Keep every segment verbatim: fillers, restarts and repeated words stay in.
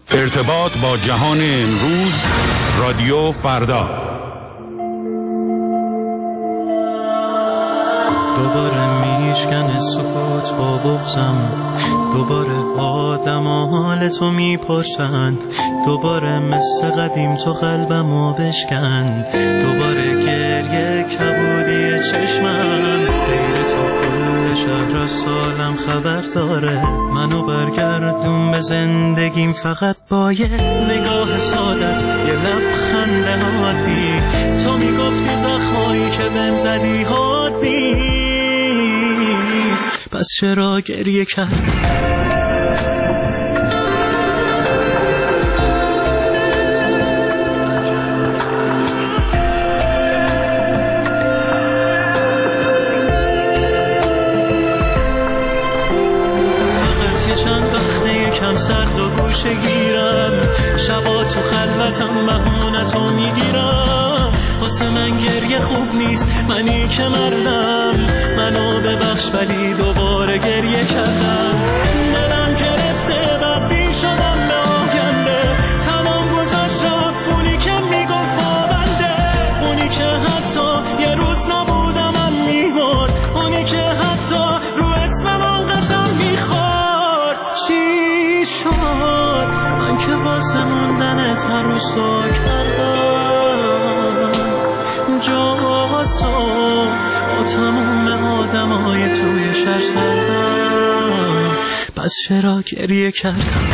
ارتباط با جهان امروز، رادیو فردا. دوباره میشکنه سکوت با بغضم، دوباره آدم حال تو میپرسن، دوباره مثل قدیم تو قلبمو بشکن، دوباره گریه کبودی چشمم، غیر تو کل شهر از سالم خبر داره، منو برگردون به زندگیم فقط با یه نگاه سادت، یه لبخند عادی. تو میگفتی زخمایی که بهم زدی حادی، پس چرا گریه کرد؟ سرد و گوشه گیرم، شبا تو خلوتم بهونتو میگیرم، واسه من گریه خوب نیست، منی که مردم، منو ببخش ولی دوباره گریه کردم، دلم گرفته بدبین شدم به آینده، تنم گذاشت رفت اونی که میگفت بابنده، اونی که حتی یه روز نبودم من میبرد، اونی که حتی رو اسمم آن قسم میخورد. چی شد من که واسه موندنت هر روز تو کردم جاسو با تموم آدم های توی شهر سردم، پس چرا گریه کردم؟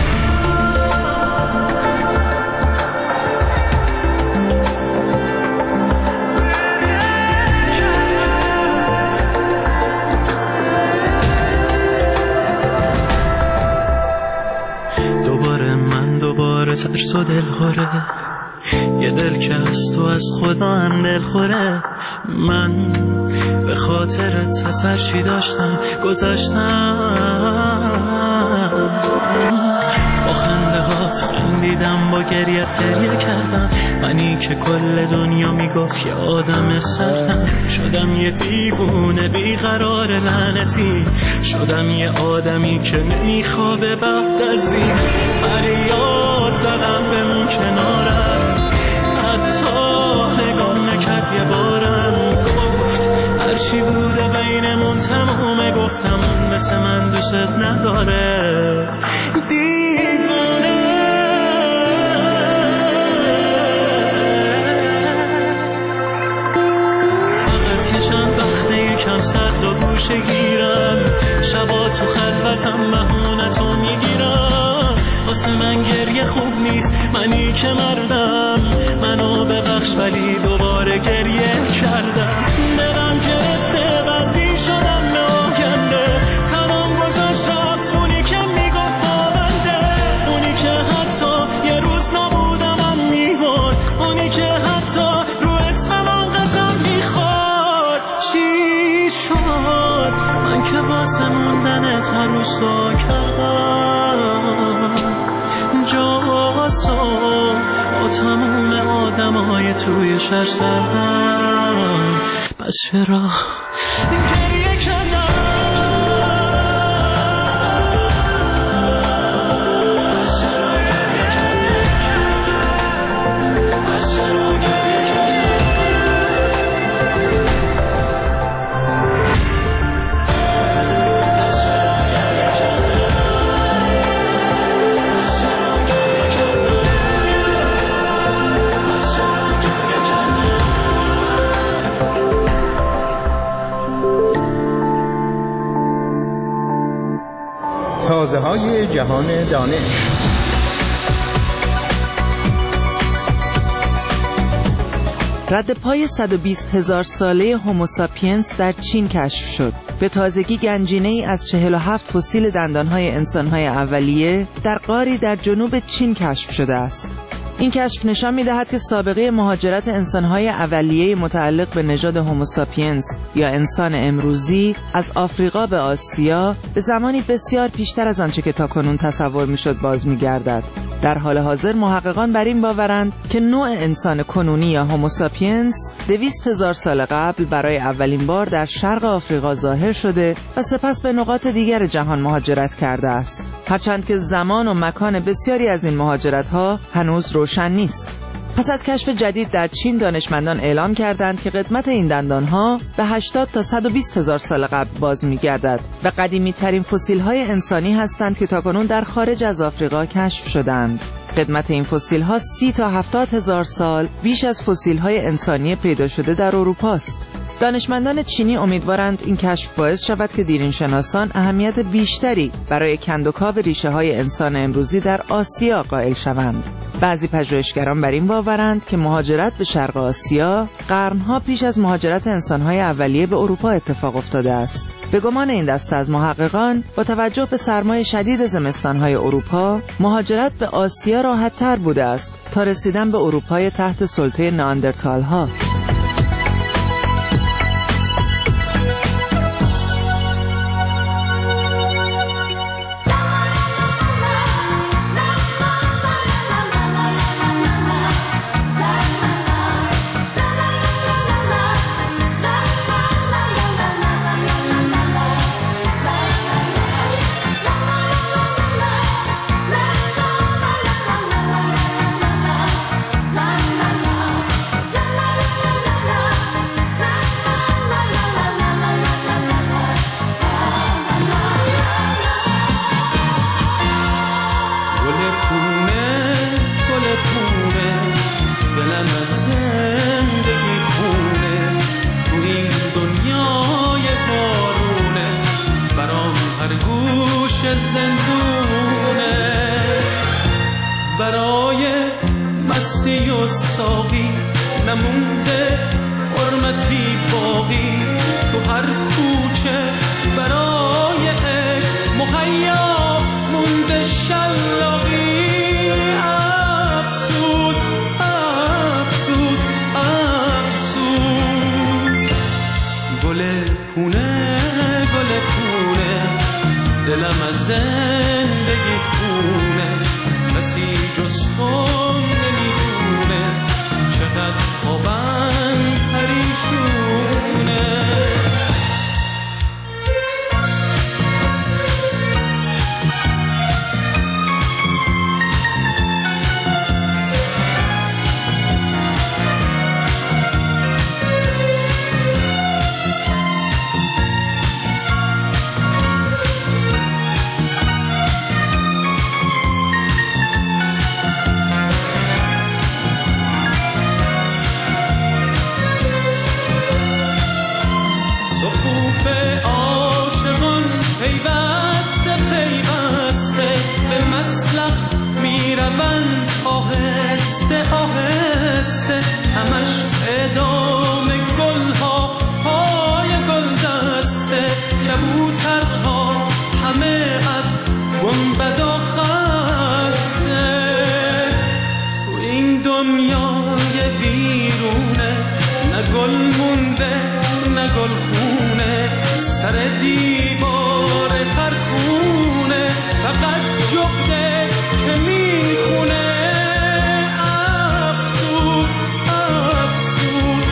ترس و دل خوره، یه دل که از تو از خدا هم دل خوره، من به خاطرت از هر چی داشتم گذاشتم، با خنده هات خندیدم، با گریت گریه کردم، منی که کل دنیا میگفت یه آدم سردم، شدم یه دیوونه بیقرار لعنتی، شدم یه آدمی که نمیخوابه بعد از این، فریاد زدم بمون کنارم، حتی نگاه نکرد یه بارم، گفت هرچی بوده بینمون تمومه، گفتم اون مثل من دوست نداره، دیوونه. فقط یه چند وقته یکم سرد و گوشه گیرم، شبا تو خلوتم بهونتو میگیرم، واسه من گریه خوب نیست، منی که مردم، منو ببخش ولی دوباره گریه کردم، دلم گرفته بدبین شدم به آینده، تنم گذاشت رفت اونی که میگفت بابنده، اونی که حتی یه روز نبودم من میبرد، اونی که حتی رو اسمم آن قسم میخورد. چی شد من که واسه موندنت هر روز تو کردم جاسو با تموم آدم های توی شهر سردم، پس چرا گریه کردم؟ پس چرا گریه کردم؟ پس چرا گریه کردم؟ تازه های جهان دانش. رد پای صد و بیست هزار ساله هوموساپینس در چین کشف شد. به تازگی گنجینه‌ای از چهل و هفت فسیل دندانهای انسانهای اولیه در غاری در جنوب چین کشف شده است. این کشف نشان می‌دهد که سابقه مهاجرت انسان‌های اولیه متعلق به نژاد هوموساپینس یا انسان امروزی از آفریقا به آسیا به زمانی بسیار پیشتر از آنچه که تاکنون تصور می‌شد باز می‌گردد. در حال حاضر محققان بر این باورند که نوع انسان کنونی یا هوموساپینس دویست هزار سال قبل برای اولین بار در شرق آفریقا ظاهر شده و سپس به نقاط دیگر جهان مهاجرت کرده است، هرچند که زمان و مکان بسیاری از این مهاجرت‌ها هنوز روشن نیست. پس از کشف جدید در چین، دانشمندان اعلام کردند که قدمت این دندانها به هشتاد تا صد و بیست هزار سال قبل باز می‌گردد و قدیمی ترین فسیل‌های انسانی هستند که تاکنون در خارج از آفریقا کشف شدند. قدمت این فسیل‌ها سی تا هفتاد هزار سال بیش از فسیل‌های انسانی پیدا شده در اروپا است. دانشمندان چینی امیدوارند این کشف باعث شود که دیرینشناسان اهمیت بیشتری برای کندوکاو ریشه‌های انسان امروزی در آسیا قائل شوند. بعضی پژوهشگران بر این باورند که مهاجرت به شرق آسیا قرنها پیش از مهاجرت انسان‌های اولیه به اروپا اتفاق افتاده است. به گمان این دسته از محققان، با توجه به سرمای شدید زمستان‌های اروپا، مهاجرت به آسیا راحت‌تر بوده است تا رسیدن به اروپای تحت سلطه نئاندرتال‌ها. برای مستی و ساقی نمونده حرمتی باقی، تو هر کوچه برای عشق مهیا مونده شلاقی. افسوس افسوس افسوس، گل پونه گل پونه، دلم از زندگی خونه، کسی جز تو نمیدونه چقدر خوابم پریشونه. عاشقان پیوسته پیوسته به مسلخ میروند آهسته آهسته، همش ادامه گلها پای گل دسته، کبوترها همه از گنبدا خسته. تو این دنیای بیرونه نه گل مونده نه گل خونه، سر دیوار خرخونه فقط جغده که میخونه. افسوس افسوس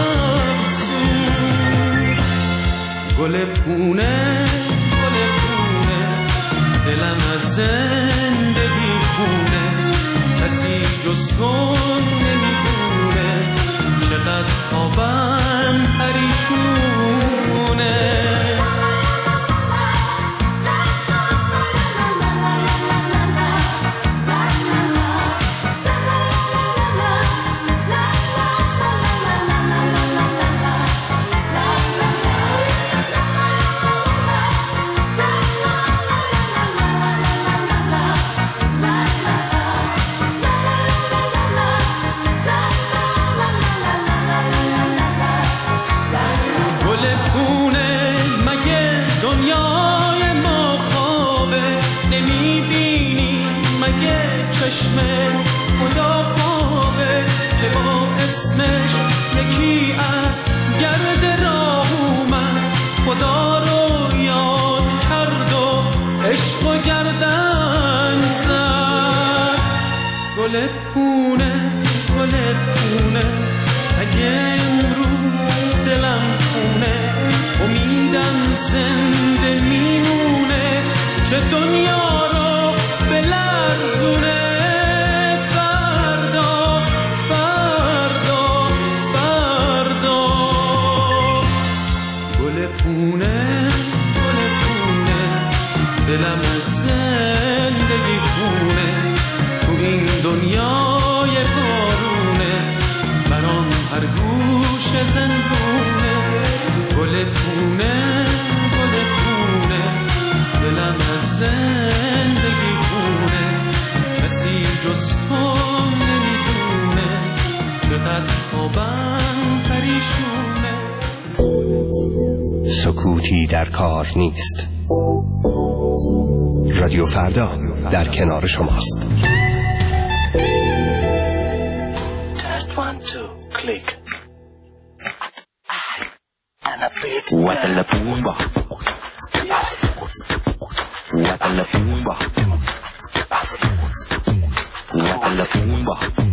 افسوس، گل پونه گل پونه، دلم از زندگی خونه، کسی جز تو نمیدونه چقدر خوابم پریشونه. گل پونه گل پونه اگه امروز دلم خونه امیدم زنده میمونه که دنیا رو بلرزونه فردا فردا فردا گل پونه گل پونه دلم زندگی خونه تو این دنیای بارونه برام هر گوش زندونه گل پونه گل پونه دلم از زندگی خونه کسی جز تو نمیدونه چقدر خوابم پریشونه سکوتی در کار نیست. رادیو فردا در کنار شماست. Just one, two, click. And a bit. What a la pumba. What a la pumba. What a la pumba.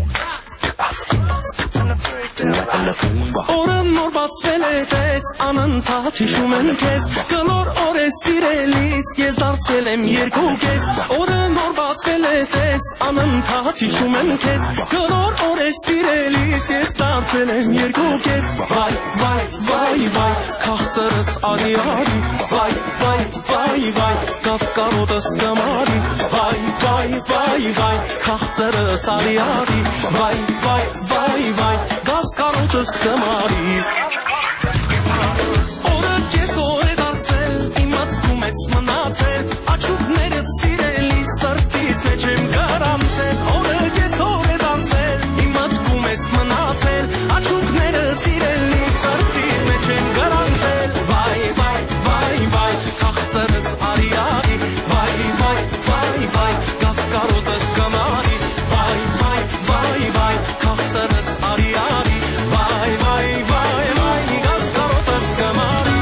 Oren nor batsveletes anan tatishumen kes Galor ore sirelis gez dartselem yergu kes Oren nor batsveletes anan tatishumen kes Galor ore sirelis gez dartselem yergu kes Vay vay vay vay kahtaras ari ari Vay vay vay vay kaskarodas kamari Vay vay vay vay kahtaras ari ari Vay vay vay vay kaskarodas kamari Ora kes ore dartsel imat kumes manatsel Achuk neret sireli sartis nechem garantsel Ora kes ore dartsel imat kumes manatsel Achuk neret sireli sartis nechem garantsel Vay vay vay vay kahtsares ari ari Vay vay vay vay kaskarodas kamari Vay vay vay vay kahtsares ari ari Vay vay vay vay kaskarodas kamari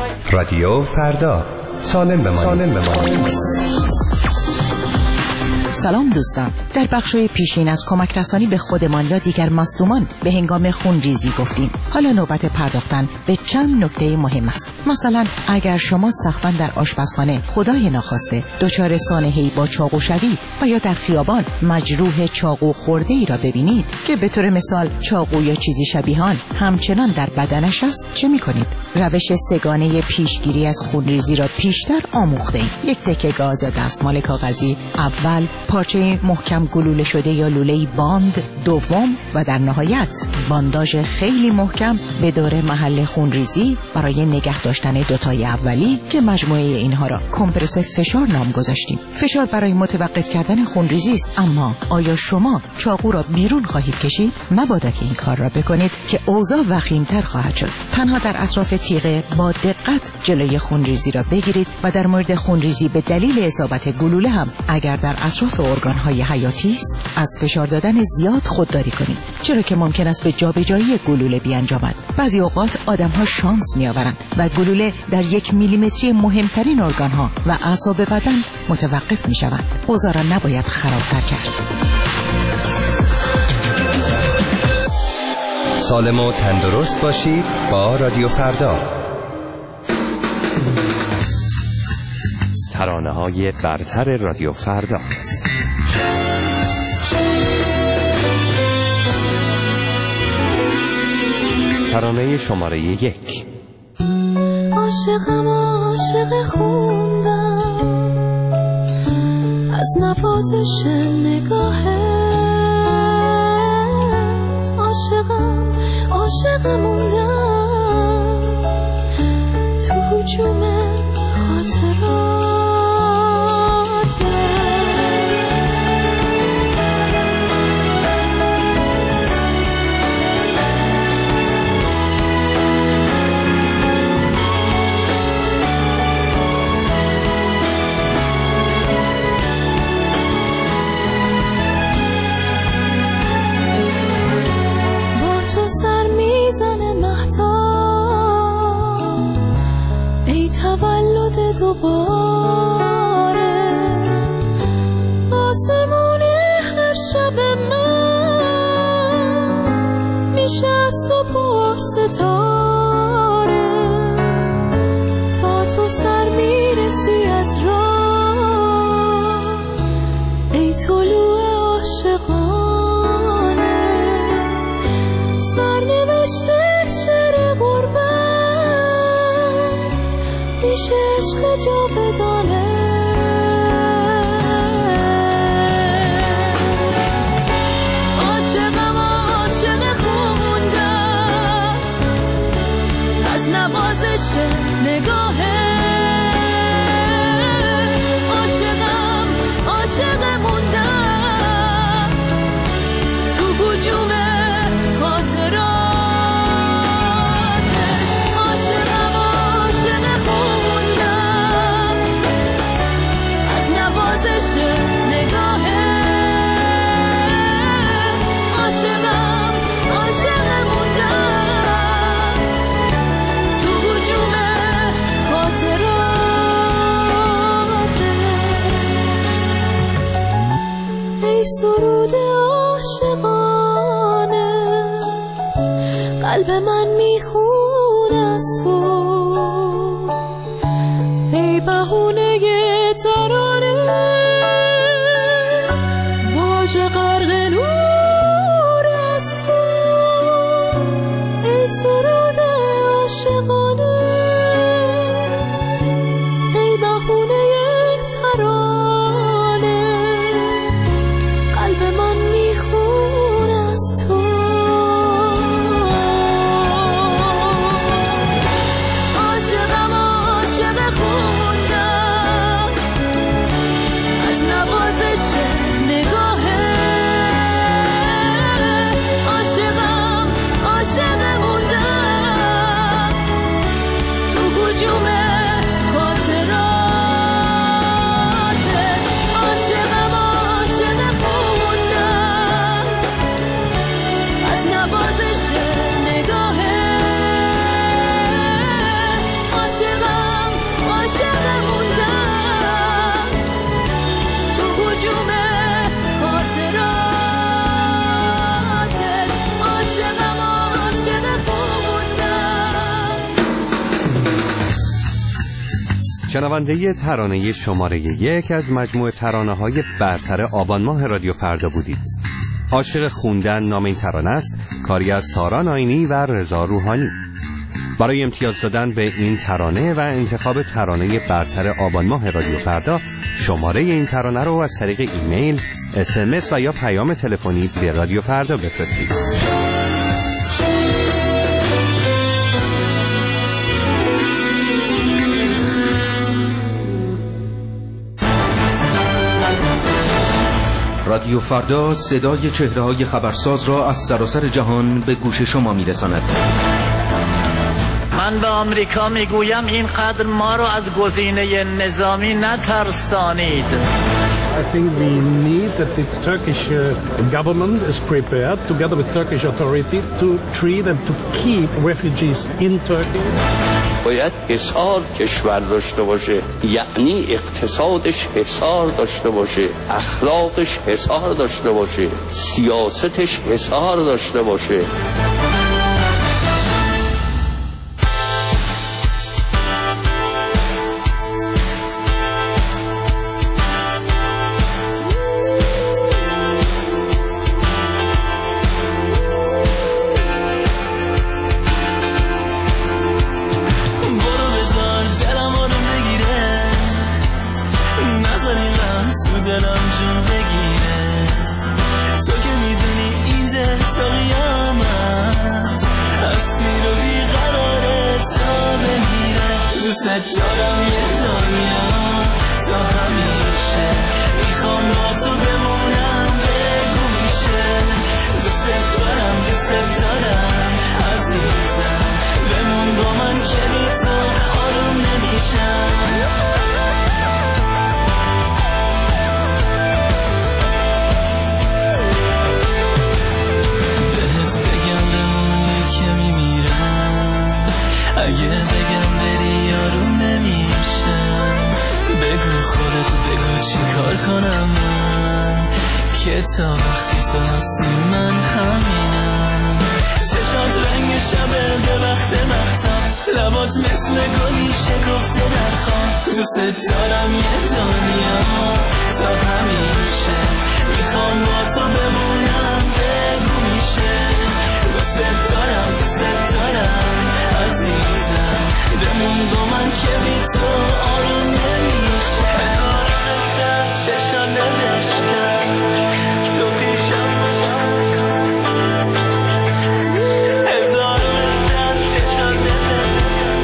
رادیو فردا سالم بمانید. سالم بمانید. سلام دوستان، در بخش‌های پیشین از کمک رسانی به خودمان یا دیگر مصدومان به هنگام خونریزی گفتیم. حالا نوبت پرداختن به چند نکته مهم است. مثلا اگر شما سقفاً در آشپزخانه خدای ناخواسته دچار سانحه‌ای با چاقو شوید و یا در خیابان مجروح چاقو خورده‌ای را ببینید که به طور مثال چاقو یا چیزی شبیه آن همچنان در بدنش است، چه می‌کنید؟ روش سگانه پیشگیری از خونریزی را پیشتر آموخته‌ایم. یک تکه گاز یا دستمال کاغذی، اول پارچه محکم گلوله شده یا لوله‌ای باند، دوم و در نهایت بانداژ خیلی محکم به دور محل خونریزی برای نگه داشتن دوتای اولی که مجموعه اینها را کمپرس فشار نام گذاشتیم. فشار برای متوقف کردن خونریزی است، اما آیا شما چاقو را بیرون خواهید کشید؟ مبادا که این کار را بکنید که اوضاع وخیم‌تر خواهد شد. تنها در اطراف تیغه با دقت جلوی خونریزی را بگیرید و در مورد خونریزی به دلیل اصابت گلوله هم اگر در اطراف ارگان‌های حیاتی است از فشار دادن زیاد خودداری کنید، چرا که ممکن است به جابجایی گلوله بیانجامد. بعضی اوقات آدم‌ها شانس می‌آورند و گلوله در یک میلیمتری مهمترین ارگان‌ها و اعصاب بدن متوقف می‌شوند. اوضاع را نباید خراب‌تر کرد. سالم و تندرست باشید با رادیو فردا. ترانه‌های برتر رادیو فردا. ترانه شماره یک. عاشقم عاشق خوندم از نوازش نگاهت، عاشقم عاشق موندم تو هجوم خاطرات. دوباره آسمون هر شب من میشه از تو پر ستاره تا تو سر میرسی از راه، ای طلوع عاشقانه سرنوشت شعر غربت میشه عشق جاودانه. عاشقم عاشق خوندم از نوازش نگاهه، عاشقم عاشق موندم تو هجوم خاطرات. سرود عاشقانه قلب من میخونه از تو، ای بهونه ترانه واژه غرق نور از تو، ای سرود عاشقانه ای بهونه ترانه قلب من میخونه از تو. عاشقم عاشق خوندم از نوازش نگاهت، عاشقم عاشق موندم شنونده ترانه شماره یک از مجموعه ترانه‌های برتر آبان ماه رادیو فردا بودید. عاشق خوندن نام این ترانه است، کاری از سارا ناینی و رضا روحانی. برای امتیاز دادن به این ترانه و انتخاب ترانه برتر آبان ماه رادیو فردا، شماره این ترانه رو از طریق ایمیل، اس ام اس و یا پیام تلفنی به رادیو فردا بفرستید. رادیو فردا صدای چهره‌های خبرساز را از سراسر جهان به گوش شما می‌رساند. من به آمریکا میگویم اینقدر ما رو از گزینه نظامی نترسانید. I think we need that the Turkish uh, government is prepared together with Turkish authority to treat and to keep refugees in Turkey. باید حصار کشور داشته باشه، یعنی اقتصادش حصار داشته باشه، اخلاقش حصار داشته باشه، سیاستش حصار داشته باشه. تا وقتی تو هستی من همینم. چشات رنگ شبه به وقت مختم، لبات مثل گلی شکفته در خواب. دوست دارم یه دنیا تا همیشه، میخوام با تو بمونم بگو میشه. دوست دارم دوست دارم عزیزم، بمون با من که بی تو آروم نمیشه. هزار قصه از چشا نوشتم، تو پیشم هزار قصه از چشا نوشتم،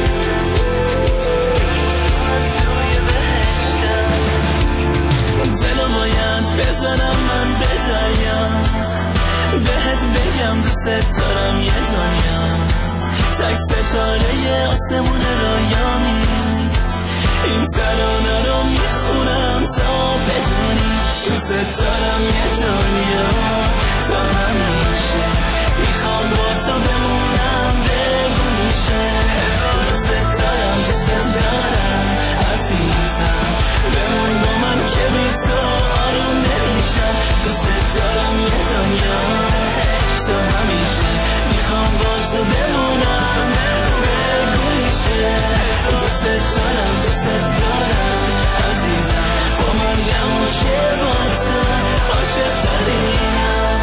توی بهشتم. دلو باید بزنم من به دریا، بهت بگم دوست دارم یه دنیا. تک ستاره آسمون رایامی، این ترانه رو میخونم تا بدونی. دوست دارم یه دنیا تا همیشه، میخوام با تو بمونم بگو میشه. دوست دارم دوست دارم عزیزم، بمون با من که بی تو آروم نمیشم. دوست دارم یه دنیا تا همیشه، میخوام با تو بمونم بگو میشه. دوست دارم دوست دارم عزیزم، تو من نمون که با تو عاشق ترینم.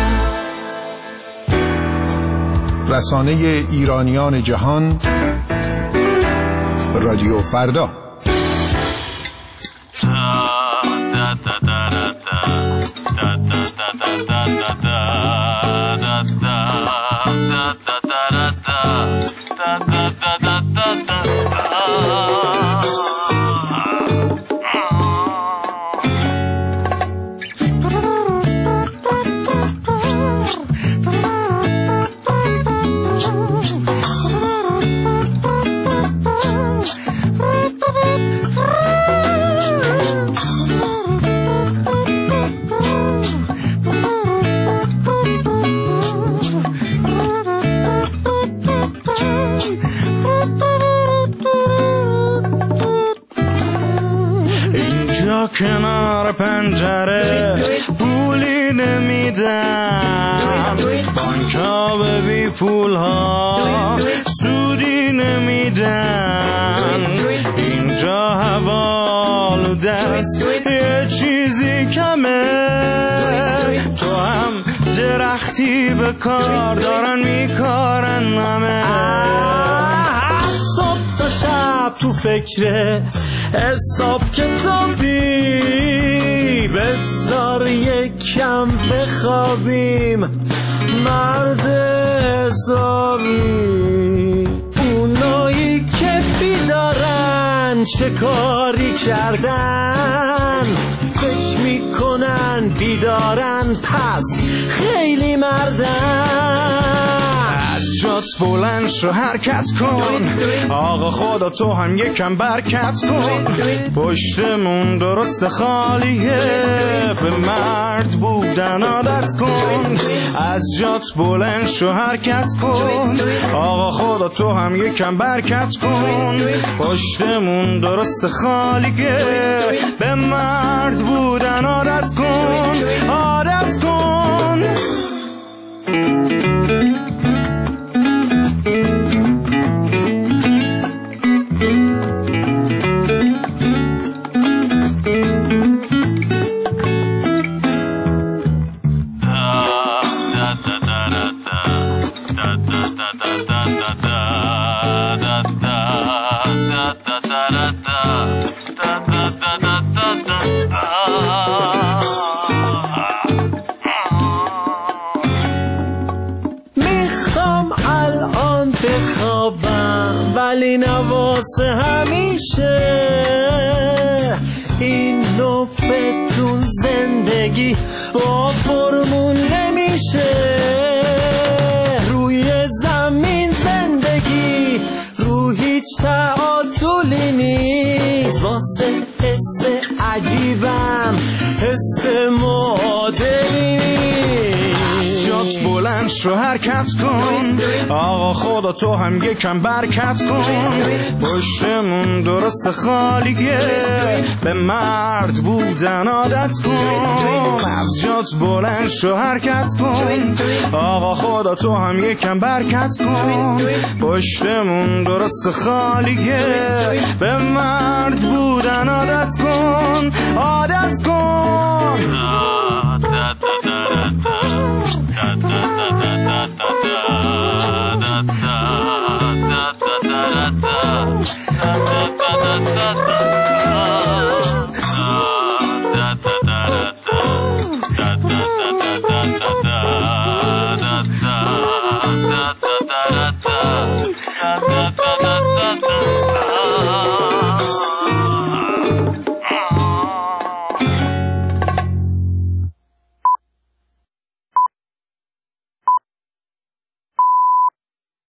رسانه ایرانیان جهان، رادیو فردا. کنار پنجره پولی نمیدم، بانک‌ها به بی پول‌ها سودی نمیدن. اینجا هوا است یه چیزی کمه. تو هم درختی به کار دارن میکارن همه. صبح تا شب تو فکره حساب کتابی، بذار یکم بخوابیم مرد حسابی. اونایی که بیدارن چه کاری کردن، فکر میکنن بیدارن پس خیلی مردن. از جات بلند شو حرکت کن، آقا خدا تو هم یکم برکت کن. پشتمون درست خالیه، به مرد بودن عادت کن. از جات بلند شو حرکت کن، آقا خدا تو هم یکم برکت کن. پشتمون درست خالیه، به مرد بودن عادت کن، عادت کن. میخوام الان بخوابم ولی نواسه همیشه. اینو بدون زندگی با فرمون نمیشه. روی زمین زندگی رو هیچ تعادلی نیست. واسه حس عجیبم حس معادلی نیست. از جات بلند شو حرکت کن، آقا خدا تو هم یکم برکت کن. پشتمون درست خالیه، به مرد بودن عادت کن. از جات بلند شو حرکت کن، آقا خدا تو هم یکم برکت کن. پشتمون درست خالیه، به مرد بودن عادت کن، عادت کن. Da da da da da da da da da da da.